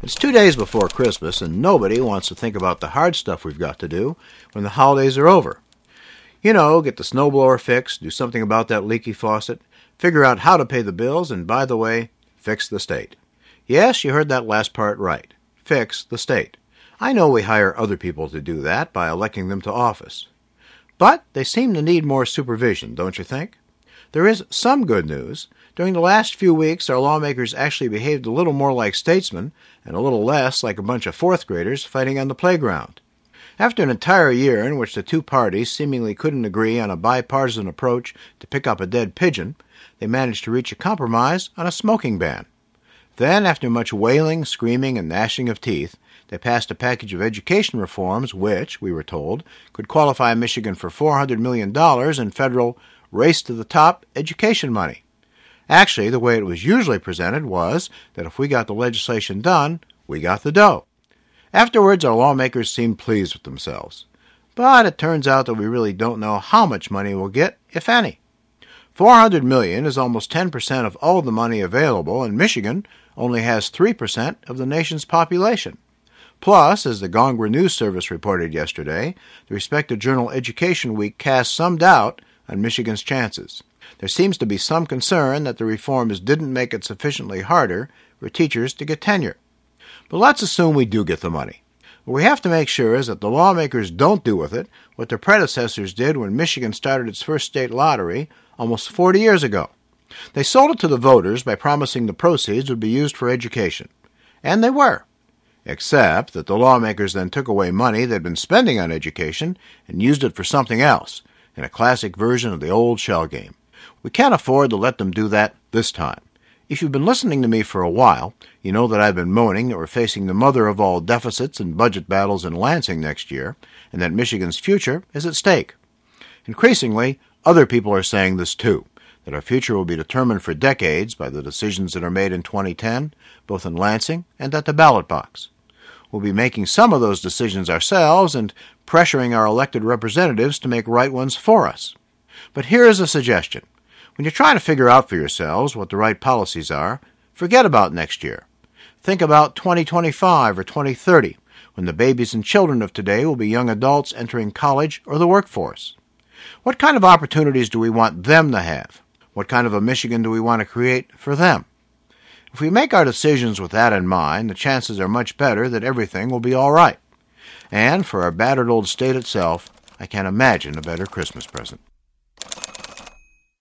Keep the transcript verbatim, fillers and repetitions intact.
It's two days before Christmas, and nobody wants to think about the hard stuff we've got to do when the holidays are over. You know, get the snowblower fixed, do something about that leaky faucet, figure out how to pay the bills, and by the way, fix the state. Yes, you heard that last part right. Fix the state. I know we hire other people to do that by electing them to office. But they seem to need more supervision, don't you think? There is some good news. During the last few weeks, our lawmakers actually behaved a little more like statesmen and a little less like a bunch of fourth graders fighting on the playground. After an entire year in which the two parties seemingly couldn't agree on a bipartisan approach to pick up a dead pigeon, they managed to reach a compromise on a smoking ban. Then, after much wailing, screaming, and gnashing of teeth, they passed a package of education reforms which, we were told, could qualify Michigan for four hundred million dollars in federal race-to-the-top education money. Actually, the way it was usually presented was that if we got the legislation done, we got the dough. Afterwards, our lawmakers seemed pleased with themselves. But it turns out that we really don't know how much money we'll get, if any. four hundred million dollars is almost ten percent of all the money available, and Michigan only has three percent of the nation's population. Plus, as the Gongwa News Service reported yesterday, the respected journal Education Week cast some doubt on Michigan's chances. There seems to be some concern that the reforms didn't make it sufficiently harder for teachers to get tenure. But let's assume we do get the money. What we have to make sure is that the lawmakers don't do with it what their predecessors did when Michigan started its first state lottery almost forty years ago. They sold it to the voters by promising the proceeds would be used for education. And they were. Except that the lawmakers then took away money they'd been spending on education and used it for something else, in a classic version of the old shell game. We can't afford to let them do that this time. If you've been listening to me for a while, you know that I've been moaning that we're facing the mother of all deficits and budget battles in Lansing next year, and that Michigan's future is at stake. Increasingly, other people are saying this too, that our future will be determined for decades by the decisions that are made in twenty ten, both in Lansing and at the ballot box. We'll be making some of those decisions ourselves and pressuring our elected representatives to make right ones for us. But here is a suggestion. When you're trying to figure out for yourselves what the right policies are, forget about next year. Think about twenty twenty-five or twenty thirty, when the babies and children of today will be young adults entering college or the workforce. What kind of opportunities do we want them to have? What kind of a Michigan do we want to create for them? If we make our decisions with that in mind, the chances are much better that everything will be all right. And for our battered old state itself, I can't imagine a better Christmas present.